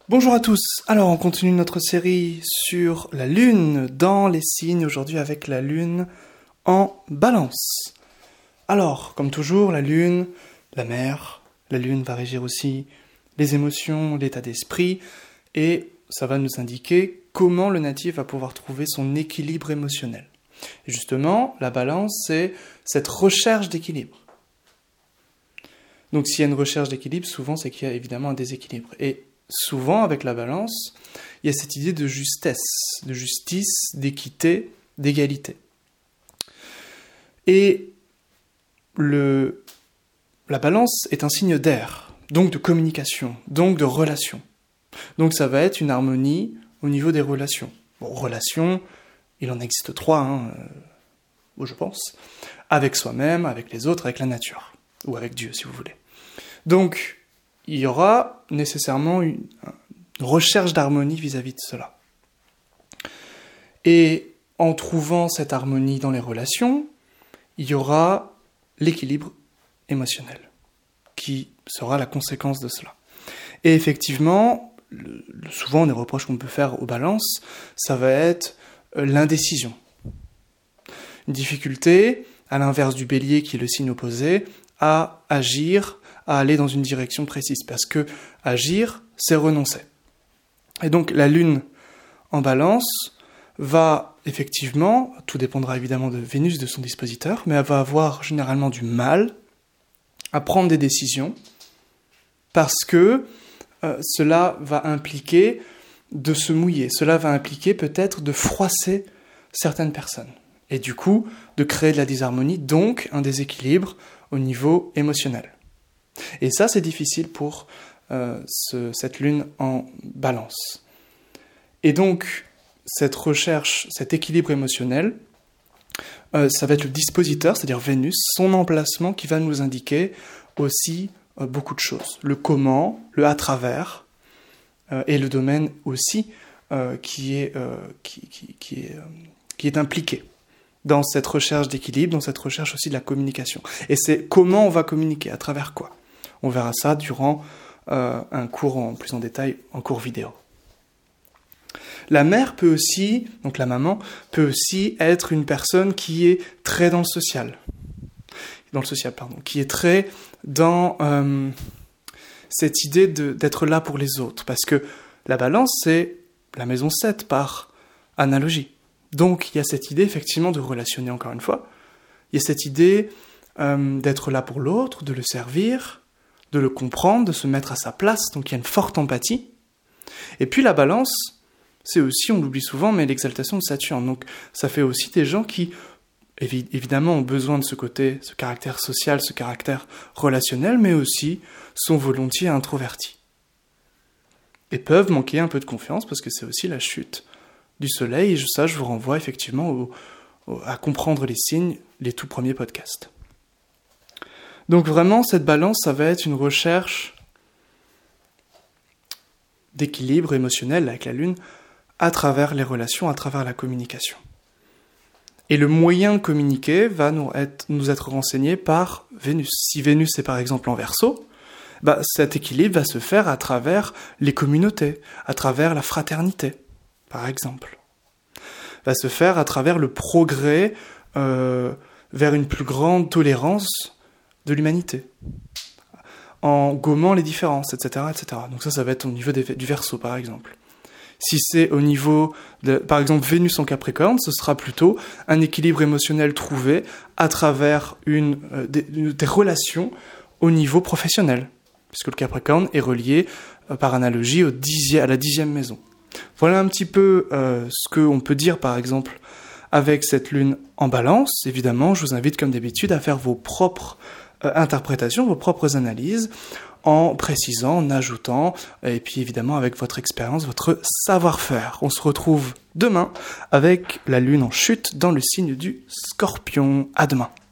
Bonjour à tous, alors on continue notre série sur la Lune dans les signes, aujourd'hui avec la Lune en Balance. Alors, comme toujours, la Lune, la mer, la Lune va régir aussi les émotions, l'état d'esprit, et ça va nous indiquer comment le natif va pouvoir trouver son équilibre émotionnel. Et justement, la Balance, c'est cette recherche d'équilibre. Donc s'il y a une recherche d'équilibre, souvent c'est qu'il y a évidemment un déséquilibre. Et souvent, avec la Balance, il y a cette idée de justesse, de justice, d'équité, d'égalité. Et la Balance est un signe d'air, donc de communication, donc de relation. Donc ça va être une harmonie au niveau des relations. Bon, relations, il en existe 3, je pense, avec soi-même, avec les autres, avec la nature, ou avec Dieu, si vous voulez. Donc, il y aura nécessairement une recherche d'harmonie vis-à-vis de cela. Et en trouvant cette harmonie dans les relations, il y aura l'équilibre émotionnel, qui sera la conséquence de cela. Et effectivement, souvent, les reproches qu'on peut faire aux balances, ça va être l'indécision. Une difficulté, à l'inverse du bélier qui est le signe opposé, à agir, à aller dans une direction précise, parce que agir, c'est renoncer. Et donc la Lune en Balance va effectivement, tout dépendra évidemment de Vénus, de son dispositeur, mais elle va avoir généralement du mal à prendre des décisions, parce que cela va impliquer de se mouiller, cela va impliquer peut-être de froisser certaines personnes, et du coup de créer de la disharmonie, donc un déséquilibre au niveau émotionnel. Et ça, c'est difficile pour cette Lune en Balance. Et donc, cette recherche, cet équilibre émotionnel, ça va être le dispositeur, c'est-à-dire Vénus, son emplacement qui va nous indiquer aussi beaucoup de choses. Le comment, le à travers, et le domaine aussi qui est impliqué dans cette recherche d'équilibre, dans cette recherche aussi de la communication. Et c'est comment on va communiquer, à travers quoi. On verra ça durant un cours plus en détail, en cours vidéo. La mère peut aussi, donc la maman, peut aussi être une personne qui est très dans le social. Qui est très dans cette idée d'être là pour les autres. Parce que la Balance, c'est la maison 7 par analogie. Donc il y a cette idée effectivement de relationner encore une fois. Il y a cette idée d'être là pour l'autre, de le servir, de le comprendre, de se mettre à sa place, donc il y a une forte empathie. Et puis la Balance, c'est aussi, on l'oublie souvent, mais l'exaltation de Saturne. Donc ça fait aussi des gens qui, évidemment, ont besoin de ce côté, ce caractère social, ce caractère relationnel, mais aussi sont volontiers introvertis. Et peuvent manquer un peu de confiance, parce que c'est aussi la chute du soleil, et ça, je vous renvoie effectivement à comprendre les signes, les tout premiers podcasts. Donc vraiment, cette Balance, ça va être une recherche d'équilibre émotionnel avec la Lune à travers les relations, à travers la communication. Et le moyen de communiquer va nous être renseigné par Vénus. Si Vénus est par exemple en Verseau, cet équilibre va se faire à travers les communautés, à travers la fraternité, par exemple. Va se faire à travers le progrès vers une plus grande tolérance de l'humanité, en gommant les différences, etc., etc. Donc ça va être au niveau du Verseau, par exemple. Si c'est au niveau, par exemple, Vénus en Capricorne, ce sera plutôt un équilibre émotionnel trouvé à travers des relations au niveau professionnel, puisque le Capricorne est relié, par analogie, à la 10e maison. Voilà un petit peu ce qu'on peut dire, par exemple, avec cette Lune en Balance. Évidemment, je vous invite, comme d'habitude, à faire vos propres interprétations, vos propres analyses, en précisant, en ajoutant, et puis évidemment avec votre expérience, votre savoir-faire. On se retrouve demain avec la Lune en chute dans le signe du Scorpion. À demain.